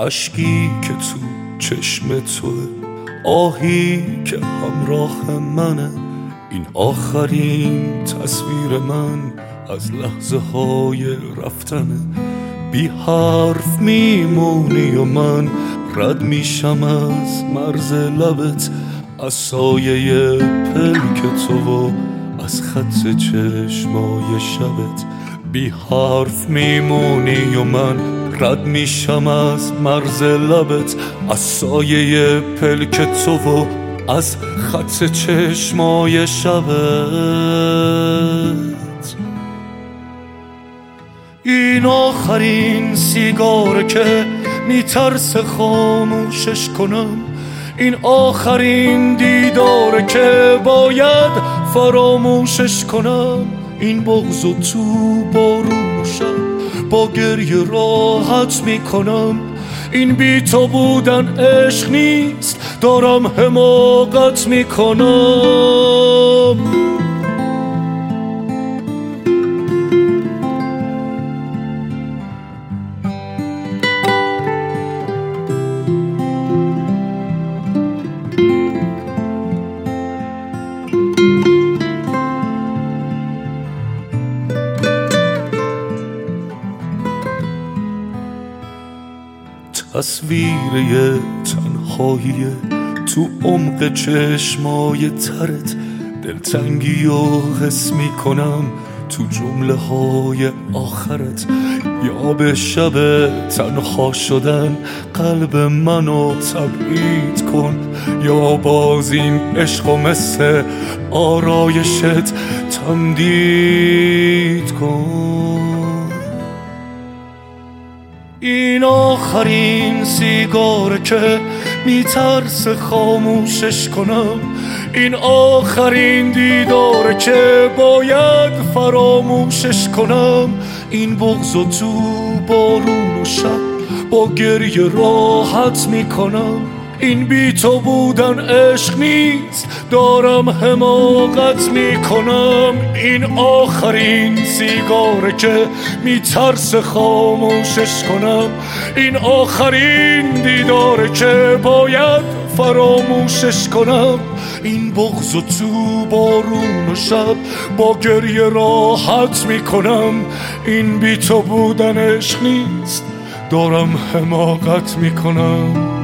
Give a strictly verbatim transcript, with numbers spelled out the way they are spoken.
اشکی که تو چشم توه، آهی که همراه منه. این آخرین تصویر من از لحظه های رفتنه. بی حرف میمونی و من رد میشم از مرز لبت، از سایه پلک تو و از خط چشمای شبت. بی حرف میمونی و من رد میشم از مرز لبت، از سایه پلک تو و از خط چشمای شبت. این آخرین سیگاره که میترس خاموشش کنم، این آخرین دیداره که باید فراموشش کنم. این بغض و تو بارون شب با گریه راحت میکنم. این بی تو بودن عشق نیست، دارم حماقت میکنم. تصویر یه تنهاییه تو عمق چشمای ترت، دلتنگی و حس میکنم تو جمله های آخرت. یا به شب تنها شدن قلب منو تبعید کن، یا باز این عشق و مثل آرایشت تمدید کن. این آخرین سیگاره که میترس خاموشش کنم، این آخرین دیداره که باید فراموشش کنم. این بغض و تو بارون و شب با گریه راحت میکنم. این بی تو بودن عشق نیست، دارم حماقت میکنم. این آخرین سیگاره که میترس خاموشش کنم، این آخرین دیداره که باید فراموشش کنم. این بغض و تو بارون و شب با گریه راحت میکنم. این بی تو بودن عشق نیست، دارم حماقت میکنم.